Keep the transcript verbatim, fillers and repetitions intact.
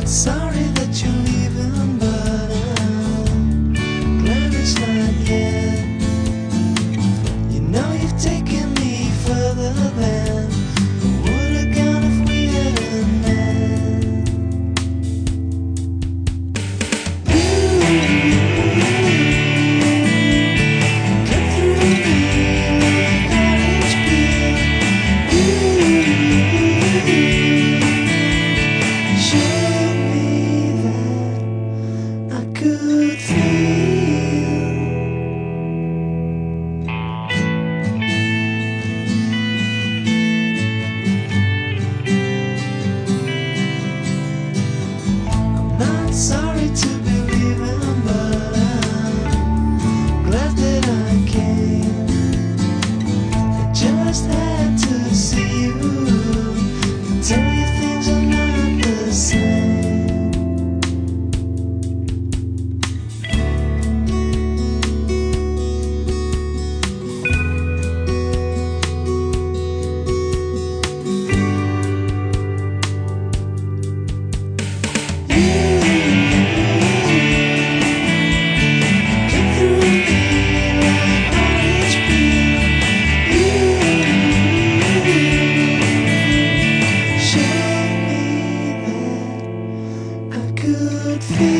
sorry that you're leaving, but I'm glad it's not yet. You know you've taken me further than I would have gone if we hadn't met. You cut through me like orange peel. You showed me that I could feel. I'm not sorry to be leaving, but I'm glad that I came. I just had to see you and tell you things are not the same. Could feel